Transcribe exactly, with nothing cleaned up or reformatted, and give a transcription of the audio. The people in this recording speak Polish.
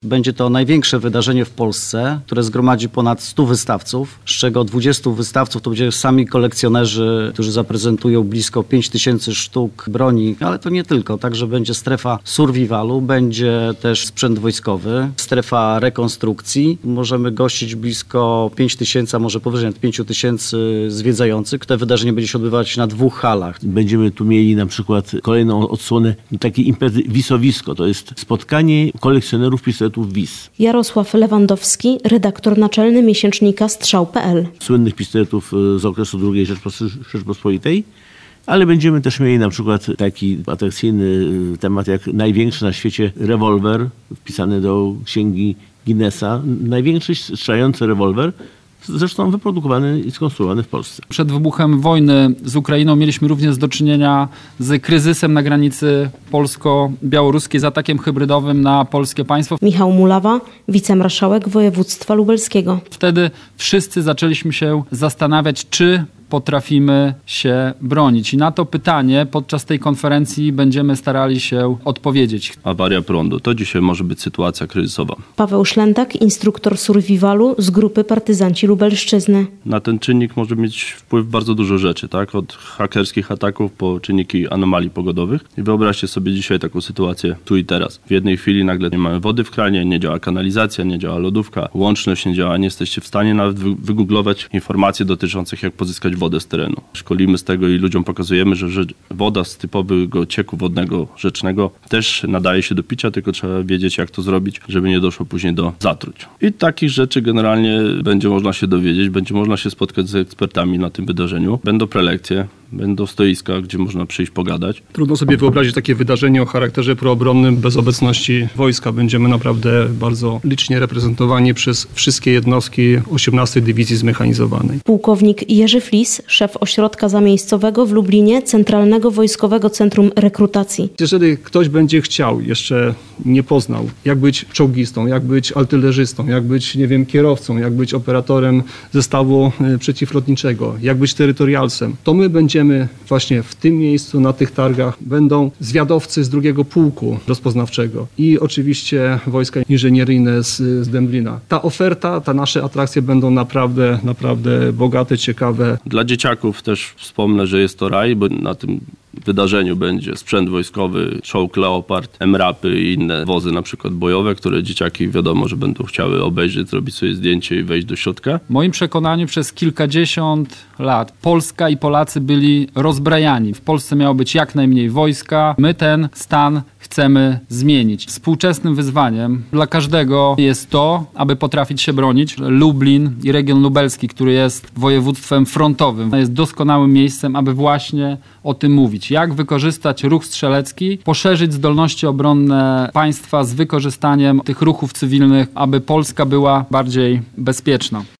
Będzie to największe wydarzenie w Polsce, które zgromadzi ponad stu wystawców, z czego dwudziestu wystawców to będzie sami kolekcjonerzy, którzy zaprezentują blisko pięć tysięcy sztuk broni, ale to nie tylko, także będzie strefa survivalu, będzie też sprzęt wojskowy, strefa rekonstrukcji. Możemy gościć blisko pięć tysięcy, a może powyżej nawet pięć tysięcy zwiedzających. To wydarzenie będzie się odbywać na dwóch halach. Będziemy tu mieli na przykład kolejną odsłonę takiej imprezy Wisowisko. To jest spotkanie kolekcjonerów pistoletów Wis. Jarosław Lewandowski, redaktor naczelny miesięcznika strzał kropka pe el. Słynnych pistoletów z okresu drugiej Rzeczpospolitej. Ale będziemy też mieli na przykład taki atrakcyjny temat jak największy na świecie rewolwer, wpisany do księgi Guinnessa. Największy strzelający rewolwer, zresztą wyprodukowany i skonstruowany w Polsce. Przed wybuchem wojny z Ukrainą mieliśmy również do czynienia z kryzysem na granicy polsko-białoruskiej, z atakiem hybrydowym na polskie państwo. Michał Mulawa, wicemarszałek województwa lubelskiego. Wtedy wszyscy zaczęliśmy się zastanawiać, czy potrafimy się bronić. I na to pytanie podczas tej konferencji będziemy starali się odpowiedzieć. Awaria prądu to dzisiaj może być sytuacja kryzysowa. Paweł Szlentak, instruktor survivalu z grupy Partyzanci Lubelszczyzny. Na ten czynnik może mieć wpływ bardzo dużo rzeczy, tak? Od hakerskich ataków po czynniki anomalii pogodowych. I wyobraźcie sobie dzisiaj taką sytuację tu i teraz. W jednej chwili nagle nie mamy wody w kranie, nie działa kanalizacja, nie działa lodówka, łączność nie działa, nie jesteście w stanie nawet wygooglować informacji dotyczących jak pozyskać wodę z terenu. Szkolimy z tego i ludziom pokazujemy, że, że woda z typowego cieku wodnego rzecznego też nadaje się do picia, tylko trzeba wiedzieć jak to zrobić, żeby nie doszło później do zatruć. I takich rzeczy generalnie będzie można się dowiedzieć, będzie można się spotkać z ekspertami na tym wydarzeniu. Będą prelekcje, będą stoiska, gdzie można przyjść pogadać. Trudno sobie wyobrazić takie wydarzenie o charakterze proobronnym bez obecności wojska. Będziemy naprawdę bardzo licznie reprezentowani przez wszystkie jednostki osiemnastej Dywizji Zmechanizowanej. Pułkownik Jerzy Flis, szef ośrodka zamiejscowego w Lublinie, Centralnego Wojskowego Centrum Rekrutacji. Jeżeli ktoś będzie chciał, jeszcze nie poznał, jak być czołgistą, jak być artylerzystą, jak być, nie wiem, kierowcą, jak być operatorem zestawu przeciwlotniczego, jak być terytorialcem, to my będziemy właśnie w tym miejscu, na tych targach, będą zwiadowcy z drugiego pułku rozpoznawczego i oczywiście wojska inżynieryjne z, z Dęblina. Ta oferta, ta nasze atrakcje będą naprawdę, naprawdę bogate, ciekawe. Dla dzieciaków też wspomnę, że jest to raj, bo na tym wydarzeniu będzie sprzęt wojskowy, czołg Leopard, M-rapy i inne wozy na przykład bojowe, które dzieciaki wiadomo, że będą chciały obejrzeć, zrobić sobie zdjęcie i wejść do środka. W moim przekonaniu przez kilkadziesiąt lat Polska i Polacy byli rozbrajani. W Polsce miało być jak najmniej wojska. My ten stan chcemy zmienić. Współczesnym wyzwaniem dla każdego jest to, aby potrafić się bronić. Lublin i region lubelski, który jest województwem frontowym, jest doskonałym miejscem, aby właśnie o tym mówić. Jak wykorzystać ruch strzelecki, poszerzyć zdolności obronne państwa z wykorzystaniem tych ruchów cywilnych, aby Polska była bardziej bezpieczna.